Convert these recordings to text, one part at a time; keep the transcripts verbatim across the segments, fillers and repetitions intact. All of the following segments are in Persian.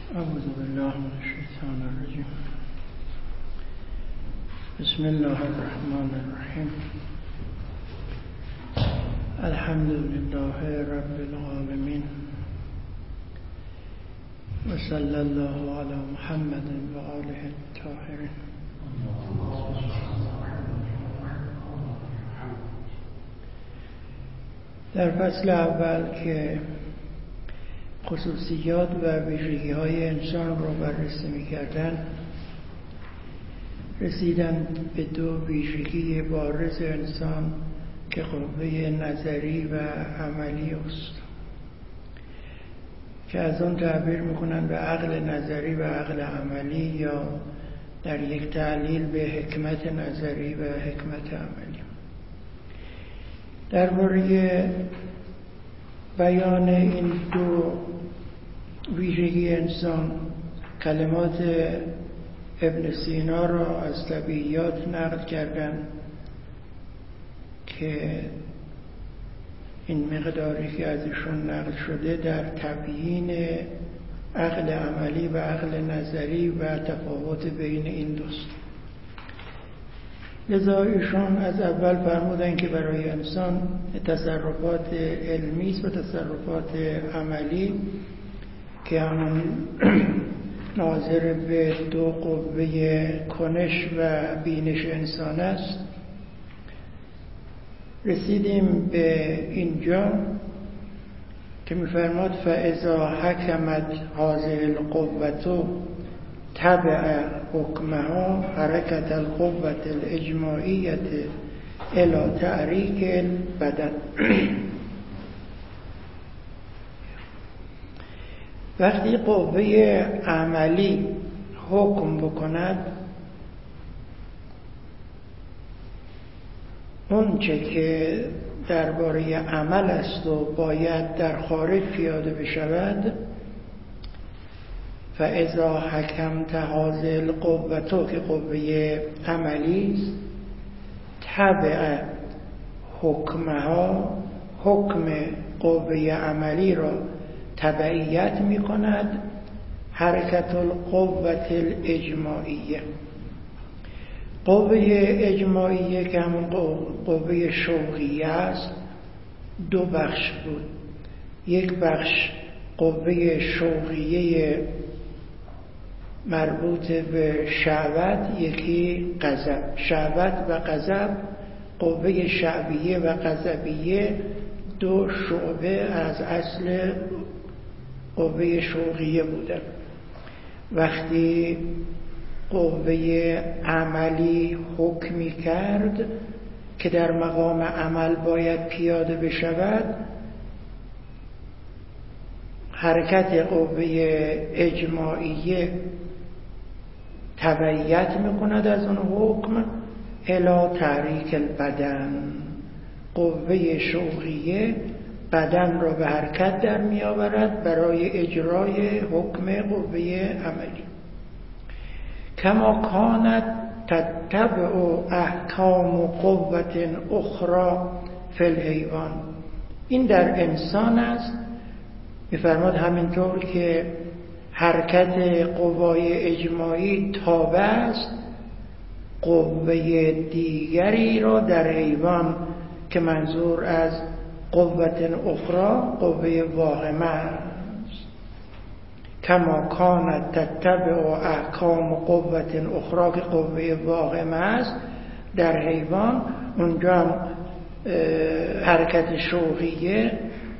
اعوذ بالله من الشیطان الرجیم. بسم الله الرحمن الرحیم. الحمد لله رب العالمین و صلی الله علی محمد و آله الطاهرین. در فصل اول که خصوصیات و ویژگی های انسان رو بررسی می‌کردن، رسیدن به دو ویژگی بارز انسان که قوه نظری و عملی است، که از اون تعبیر میکنن به عقل نظری و عقل عملی، یا در یک تعلیل به حکمت نظری و حکمت عملی. درباره بیان این دو ویژگی انسان کلمات ابن سینا را از طبیعیات نقل کردن که این مقداری که ازشون نقل شده در تبیین عقل عملی و عقل نظری و تفاوت بین این دوست. لذا ایشون از اول فرمودن که برای انسان تصرفات علمی و تصرفات عملی که همون ناظر به دو قوه کنش و بینش انسان است، رسیدیم به اینجا که می‌فرماد فاذا حکمت هذه القوة تبع حکمها حرکت القوة الاجماعیة الی تحریک البدن. وقتی قوه عملی حکم بکند، اون چه که درباره عمل است و باید در خارج پیاده بشود، فاذا حکمت هذه القوة که قوه عملی است، تبع حکمها، حکم قوه عملی را تبعیت می کند حرکت القوة الاجماعیه. قوه اجماعیه که همون قوه شوقیه است دو بخش بود. یک بخش قوه شوقیه مربوط به شهوت، یکی غضب. شهوت و غضب، قوه شعبیه و غضبیه، دو شعبه از اصل قوه شوقیه بودن. وقتی قوه عملی حکمی کرد که در مقام عمل باید پیاده بشود، حرکت قوه اجماعیه تبعیت میکند از اون حکم الی تحریک البدن. قوه شوقیه بدن را به حرکت در می آورد برای اجرای حکم قوه عملی. کما کانت تتبع احکام قوة اخرى فی الحیوان. این در انسان است. می‌فرماد همینطور که حرکت قوای اجماعی تابع است قوه دیگری را در حیوان، که منظور از قوة اخرى قوه واهمه است. کما کانت تتبع احکام قوة اخرى که قوه واهمه است در حیوان، اونجا حرکت شوقیه،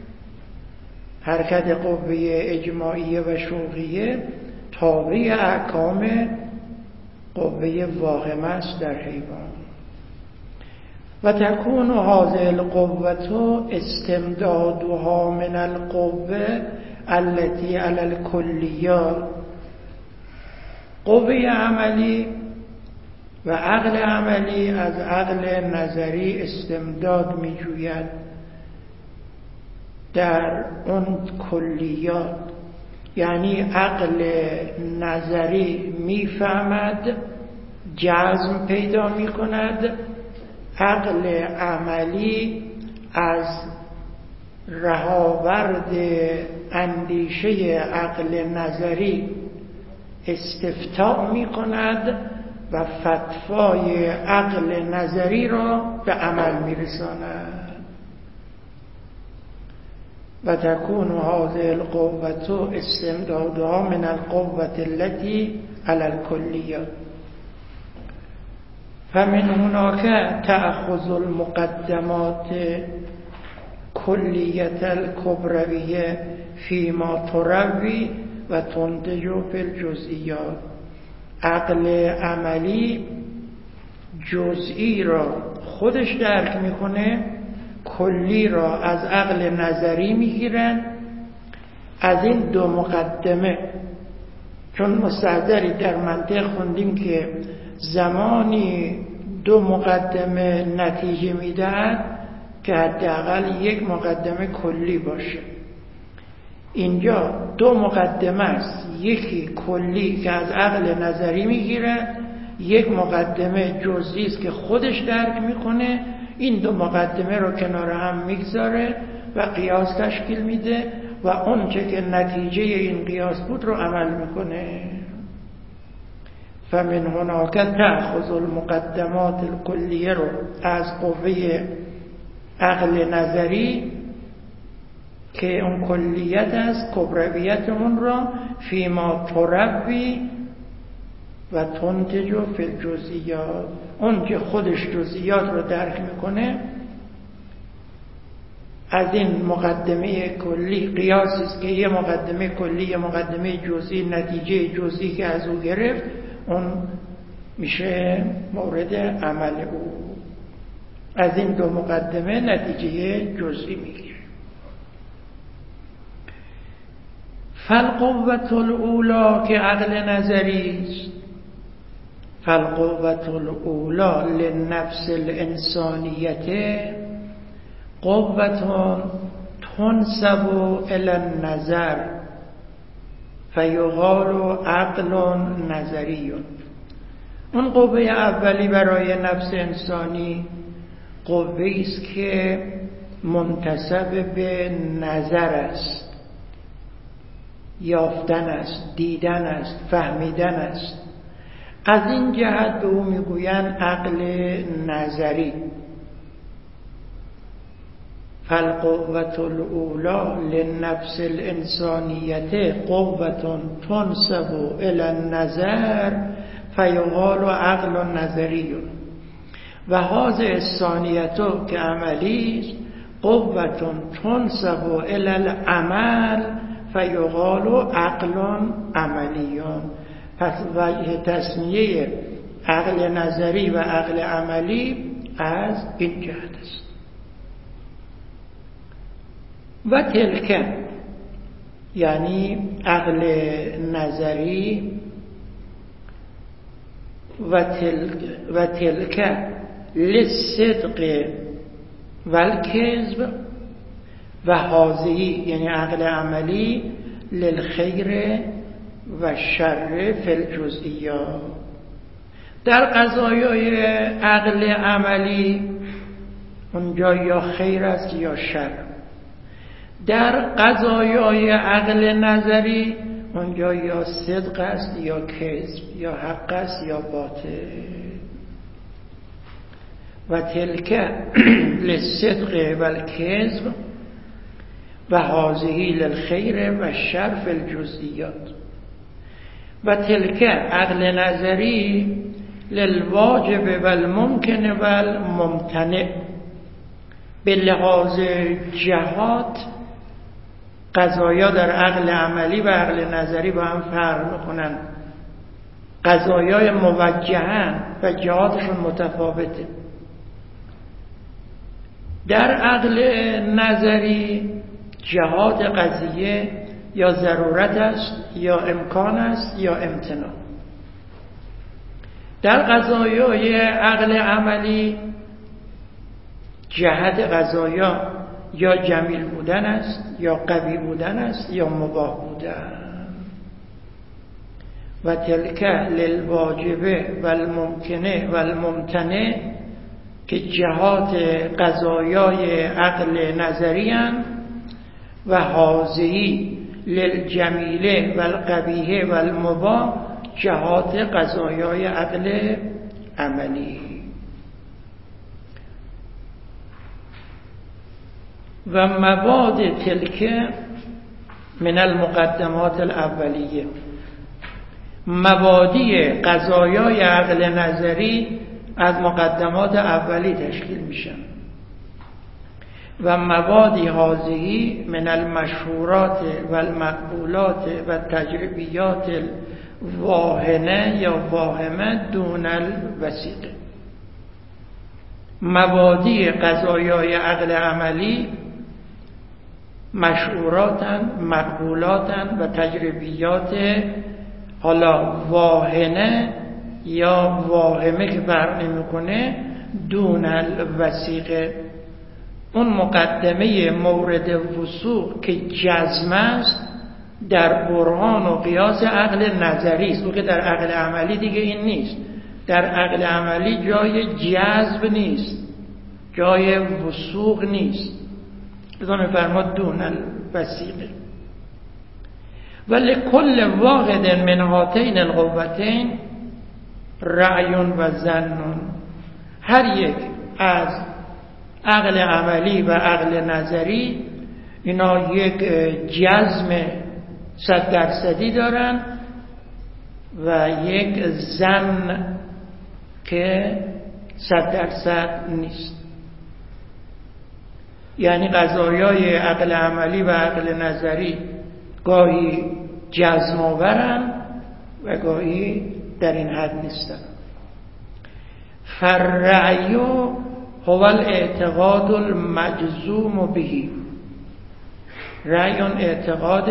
حرکت قوه اجماعیه و شوقیه تابع احکام قوه واهمه است در حیوان. و تکون هذه القوة استمدادها من القوة التي على الكليات. قوه عملی و عقل عملی از عقل نظری استمداد می جوید در اون کلیات. یعنی عقل نظری می فهمد، جزم پیدا می کند، عقل عملی از رهاورد اندیشه عقل نظری استفتاء می کند و فتوای عقل نظری را به عمل می رساند. و تکون هذه القوة استمدادها من القوة التي على الكليات. فمن هناك تأخذ المقدمات كلية الكبروية فيما تروي و تنتج فی الجزئیات. عقل عملی جزئی را خودش درک میکنه، کلی را از عقل نظری میگیرن. از این دو مقدمه، چون مستحضری در منطق خوندیم که زمانی دو مقدمه نتیجه میدهد که حداقل یک مقدمه کلی باشه. اینجا دو مقدمه است، یکی کلی که از عقل نظری میگیره، یک مقدمه جزئی است که خودش درک میکنه. این دو مقدمه رو کنار هم میگذاره و قیاس تشکیل میده و اون چه که نتیجه این قیاس بود رو عمل میکنه. فمن هناک تأخذ المقدمات الکلیه رو از قوه عقل نظری که اون کلیت است، کبرویت اون را فیما تروی و تنتج فی الجزئیات، اون که خودش جزئیات رو درک میکنه از این مقدمه کلی. قیاسی است که یه مقدمه کلی یه مقدمه جزئی، نتیجه جزئی که از او گرفت اون میشه مورد عمل او. از این دو مقدمه نتیجه جزئی میگیره. فالقوة الاولی که عقل نظری است، فالقوة الاولی للنفس الانسانیت قوة تنسب الى النظر فیقال عقل نظری. اون قوه اولی برای نفس انسانی قوه است که منتسب به نظر است، یافتن است، دیدن است، فهمیدن است. از این جهت به او میگویند عقل نظری. فالقوة الاولی للنفس الانسانیت قوة تنسب الى النظر فیقال عقل نظری. و هذه الثانیه که عملی است قوة تنسب الى العمل فیقال عقل عملی. پس وجه تسمیه عقل نظری و عقل عملی از این جهت است. و تلک یعنی عقل نظری و تلک و تلک للصدق والکذب و حاضی یعنی عقل عملی للخیر و شر فی الجزئیات. در قضایای عقل عملی اونجا یا خیر است یا شر. در قضایای عقل نظری اونجا یا صدق است یا کذب، یا حق است یا باطل. و تلک للصدق والکذب و هذه للخیر و شر فی الجزئیات. و تلک عقل نظری للواجب والممکن والممتنع. به لحاظ جهات قضایا در عقل عملی و عقل نظری با هم فرق میکنن. قضایای موجهن و جهاتشون متفاوته. در عقل نظری جهات قضیه یا ضرورت است یا امکان است یا امتناع. در قضایای عقل عملی جهت قضایا یا جمیل بودن است یا قوی بودن است یا مباح بودن. و تلک للواجب والممکنه والممتنع که جهات قضایای عقل نظری هم و حاضی للجمیله و القبیحه و المباح جهات قضایای عقل عملی. و مواد تلک من المقدمات الاولیه، مبادی قضایای عقل نظری از مقدمات اولی تشکیل میشن. و موادی حاضی من المشهورات و المقبولات و تجربیات الواهنه یا واهمه دون الوثیقه، مبادی قضایای عقل عملی مشهوراتن، مقبولاتن و تجربیات حالا واهنه یا واهمه که فرق نمیکنه دون الوثیقه، اون مقدمه مورد وثوق که جزم است در برهان و قیاس عقل نظری است، و که در عقل عملی دیگه این نیست. در عقل عملی جای جذب نیست، جای وثوق نیست، لذا می‌فرماد دون الوثیقه. ولکل واحد من هاتین القوتین رأی و ظن، هر یک از عقل عملی و عقل نظری اینا یک جزم صد درصدی دارن و یک ظن که صد درصد نیست. یعنی قضایای عقل عملی و عقل نظری گاهی جزم آورن و گاهی در این حد نیستن. فرعی هو الاعتقاد المجزوم به، رأی اعتقاد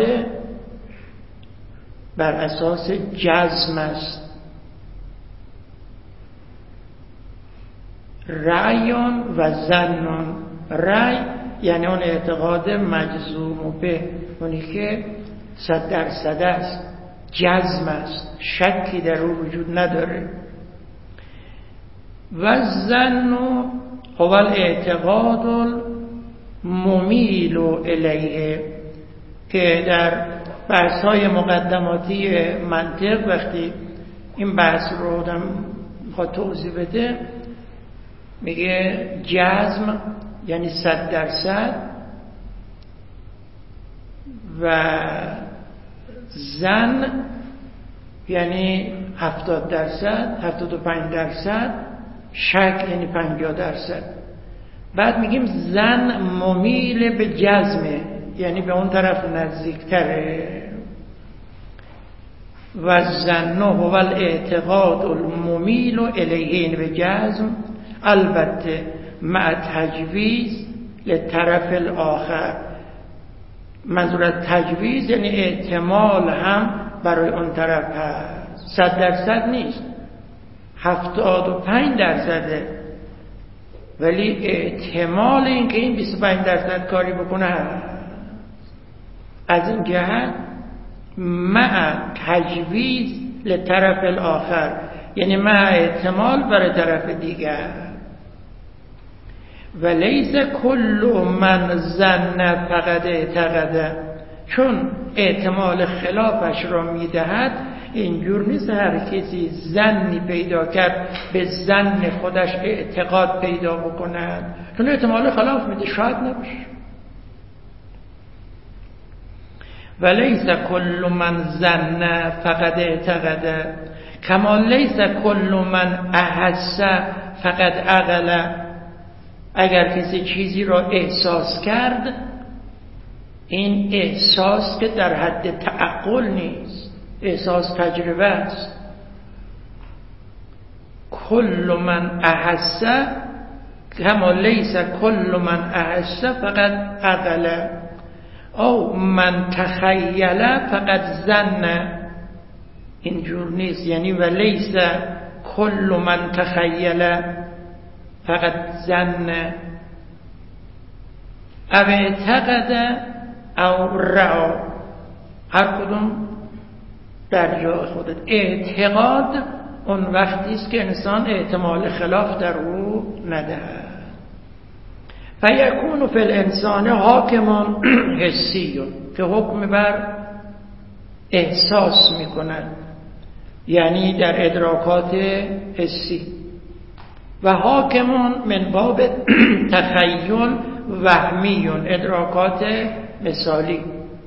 بر اساس جزم است. رأی و ظن، رأی یعنی اون اعتقاد مجزوم به، اونی که صد درصد است، جزم است، شکی در او وجود نداره. و ظن هو الاعتقاد الممیل الیه، که در بحث های مقدماتی منطق وقتی این بحث رو آدم میخواد توضیح بده میگه جزم یعنی صد درصد و ظن یعنی هفتاد درصد، هفتاد و پنج درصد، شک یعنی پنجاه درصد. بعد میگیم ظن ممیل به جزمه، یعنی به اون طرف نزدیکتره. و ظن هو الاعتقاد الممیل الیه به جزم، البته مع تجویز لطرف الاخر. منظور از تجویز یعنی احتمال هم برای اون طرف هست، صد درصد نیست، هفتاد و پنج درصده، ولی احتمال این که این بیست و پنج درصد کاری بکنه هست. از این جهت مع تجویز لطرف الاخر، یعنی مع احتمال برای طرف دیگر. و لیس کل من ظن فقد اعتقد، چون احتمال خلافش را میدهد اینجور نیست هر کسی ظنی پیدا کرد به ظن خودش اعتقاد پیدا بکند، چون احتمال خلاف میده، شاید نباشه. و لیس کل من ظن فقد اعتقد کما لیس کل من احس فقد عقل. اگر کسی چیزی را احساس کرد، این احساس که در حد تعقل نیست، احساس تجربه است. کل من احس کما لیس کل من احس فقد عقل، او من تخیل فقد ظن. اینجور نیست، یعنی و لیس کل من تخیل فقط ظن او اعتقد او رعا، هر کدوم در جای خودت. اعتقاد اون وقتی است که انسان احتمال خلاف در او ندهد. فیکون فی الانسان حاکم حسی که حکم بر احساس میکند، یعنی در ادراکات حسی، و حاکم من باب تخیل وهمی ادراکات مثالی،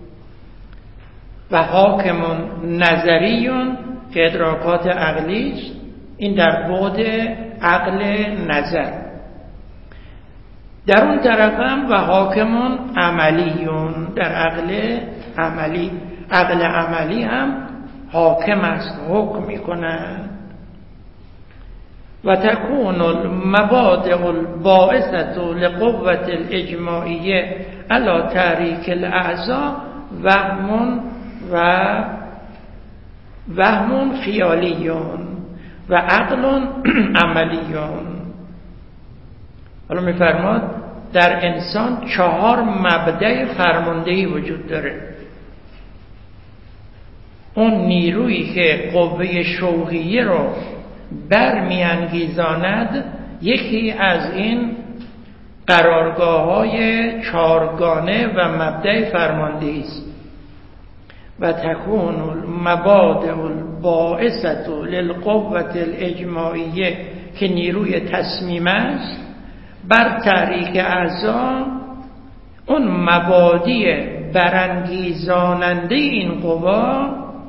و حاکم نظری که ادراکات عقلی است، این در بعد عقل نظر. در اون طرف هم و حاکم عملی، در عقل عملی، عقل عملی هم حاکم است، حکم می‌کند. و تکون المبادئ الباعثة لقوة الاجماعیه علی تحریک الاعضاء وهم و وهم خیالی و عقل عملی. حالا می‌فرماد در انسان چهار مبدأ فرماندهی وجود داره. اون نیرویی که قوه شوقیه رو برمی‌انگیزاند، یکی از این قرارگاه‌های چهارگانه و مبدأ فرماندهی است. و تکون المبادئ الباعثة للقوة الاجماعیه که نیروی تصمیم است بر تحریک اعضا، اون مبادی برانگیزاننده این قوا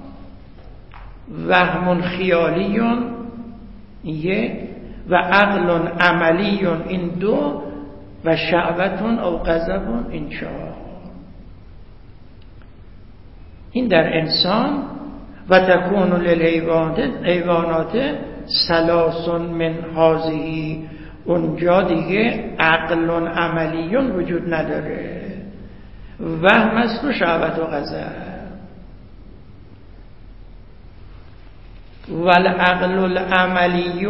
وهم خیالی یک و عقل عملی این دو و شهوت او غضب این چهار. این در انسان. و تکون للحیوانات ثلاث من هذه، اونجا دیگه عقل عملی وجود نداره، وهم است و شهوت و غضب. والعقل العملی،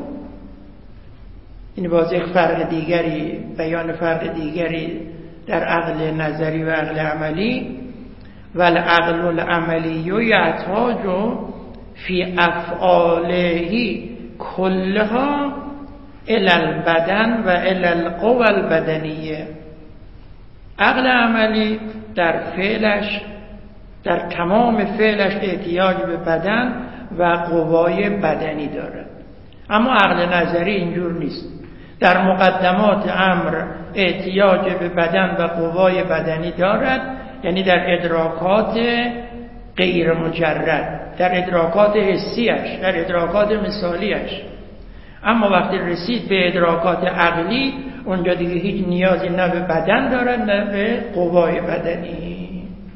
این باز یک فرق دیگری، بیان فرق دیگری در عقل نظری و عقل عملی. والعقل العملی یحتاج فی افعاله کلها الی البدن و الی القوى البدنیه. عقل عملی در فعلش، در تمام فعلش احتیاج به بدن و قوای بدنی دارد. اما عقل نظری اینجور نیست. در مقدمات امر احتیاج به بدن و قوای بدنی دارد، یعنی در ادراکات غیر مجرد، در ادراکات حسیش، در ادراکات مثالیش. اما وقتی رسید به ادراکات عقلی، اونجا دیگه هیچ نیازی نه به بدن دارد نه به قوای بدنی.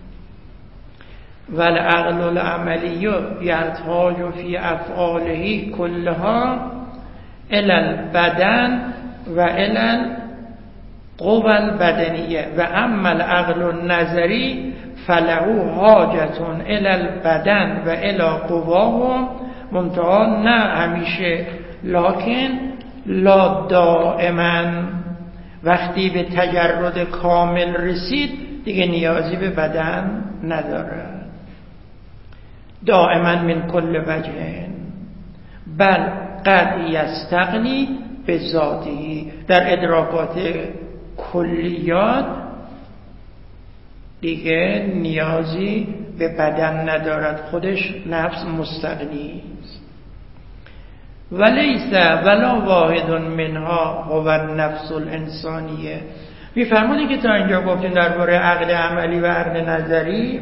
والعقل العملی یحتاج فی افعاله کلها الی البدن و الی القوى البدنیه. و اما العقل النظری فله حاجت الی البدن و الی قواه، منتها نه همیشه، لکن لا دائما. وقتی به تجرد کامل رسید دیگه نیازی به بدن نداره. دائما من کل وجه، بل قد یستغنی به ذاتی. در ادراکات کلیات دیگه نیازی به بدن ندارد، خودش نفس مستغنی است. ولیس ولا واحد منها هو النفس الانسانیه. میفرمودی که تا اینجا گفتیم درباره عقل عملی و عقل نظری،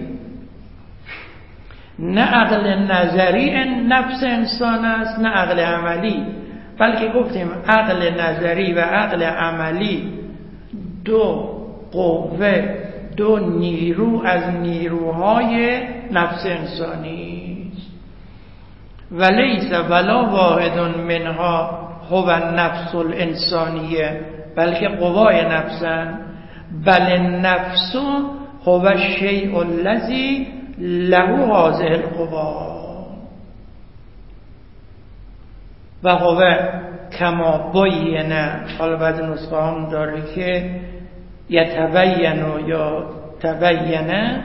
نه عقل نظری نفس انسان است نه عقل عملی، بلکه گفتیم عقل نظری و عقل عملی دو قوه، دو نیرو از نیروهای نفس انسانی است. ولیس ولا واحد منها هو النفس الانسانیه، بلکه قوای نفسن. بل النفس هو الشیء الذی له هذه القوا و هو کما بینه. حالا بعضی نسخه هم داره که یتبین یا تبینه،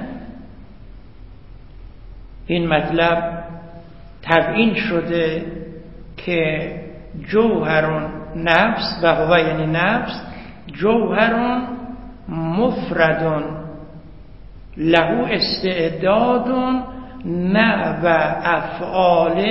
این مطلب تبیین شده که جوهر نفس و هو یعنی نفس جوهر مفرد له استعداد نحو افعال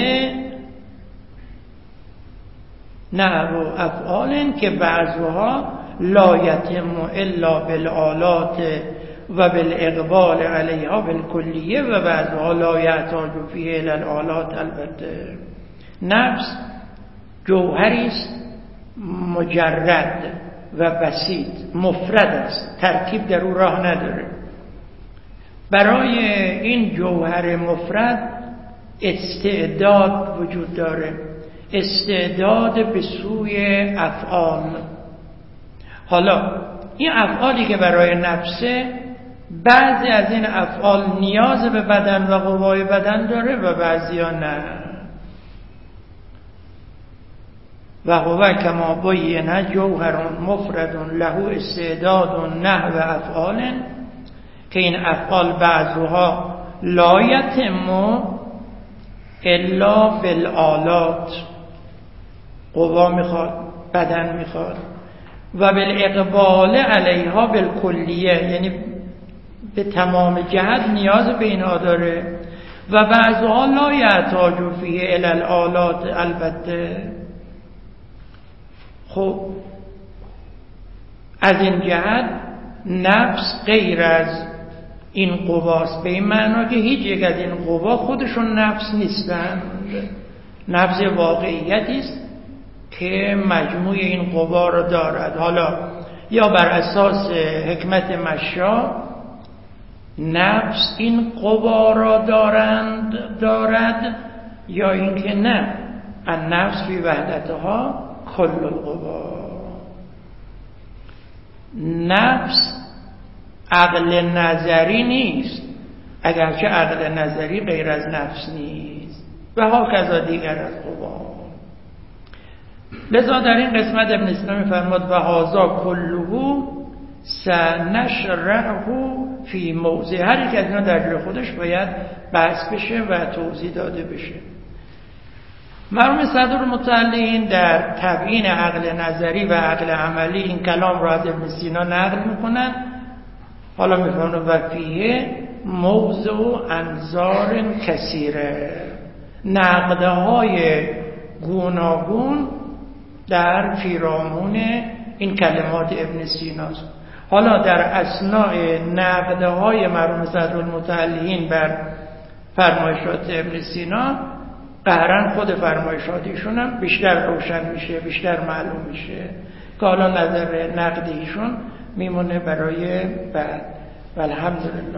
نحو افعال که بعضها لا یتم الا بالآلات و بالاقبال علیها بالکلیه و بعضها لا یحتاج فیه الی الآلات. البته نفس جوهری است مجرد و بسیط، مفرد است، ترکیب در او راه نداره. برای این جوهر مفرد استعداد وجود داره، استعداد به سوی افعال. حالا این افعالی که برای نفسه، بعضی از این افعال نیاز به بدن و قوای بدن داره و بعضی ها نه. و هو کما بینه جوهر مفرد له استعداد نحو افعال، که این افعال بعضها لا یتم الا بالآلات، قوا میخواد، بدن میخواد، و بالاقبال علیها بالکلیه، یعنی به تمام جهت نیاز به اینها داره، و بعضها لا یحتاج فیه الی الآلات. البته خب از این جهت نفس غیر از این قواست، به این معنا که هیچ یک از این قوا خودشون نفس نیستند. نفس واقعیتی است که مجموع این قوا را دارد. حالا یا بر اساس حکمت مشا نفس این قوا را دارند دارد، یا اینکه نه، النفس فی وحدتها کل القوا. نفس عقل نظری نیست، اگرچه عقل نظری غیر از نفس نیست، و هاکذا دیگر از قوا. لذا در این قسمت ابن سینا می‌فرماد و هذا کله سنشرحه فی موضع. هر یک از اینا در جای خودش باید بحث بشه و توضیح داده بشه. مرحوم صدرالمتعلین در تبیین عقل نظری و عقل عملی این کلام را از ابن سینا نقل میکنن. حالا میفرمایند و فیه موضع انظار کثیره، نقدهای گوناگون در پیرامون این کلمات ابن سیناست. حالا در اثناء نقدهای مرحوم صدرالمتعلین بر فرمایشات ابن سینا، قهرن خود فرمایشاتیشون هم بیشتر روشن میشه، بیشتر معلوم میشه که حالا نظر نقدیشون میمونه برای بعد. والحمدلله.